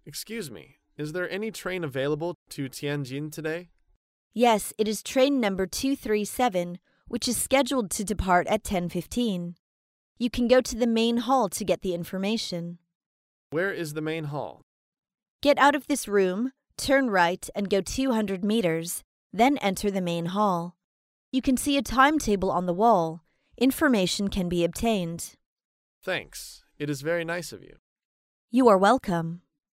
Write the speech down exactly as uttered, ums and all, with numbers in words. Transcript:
Excuse me, is there any train available to Tianjin today? Yes, it is train number two three seven, which is scheduled to depart at ten fifteen. You can go to the main hall to get the information. Where is the main hall? Get out of this room, turn right, and go two hundred meters, then enter the main hall. You can see a timetable on the wall. Information can be obtained. Thanks. It is very nice of you. You are welcome.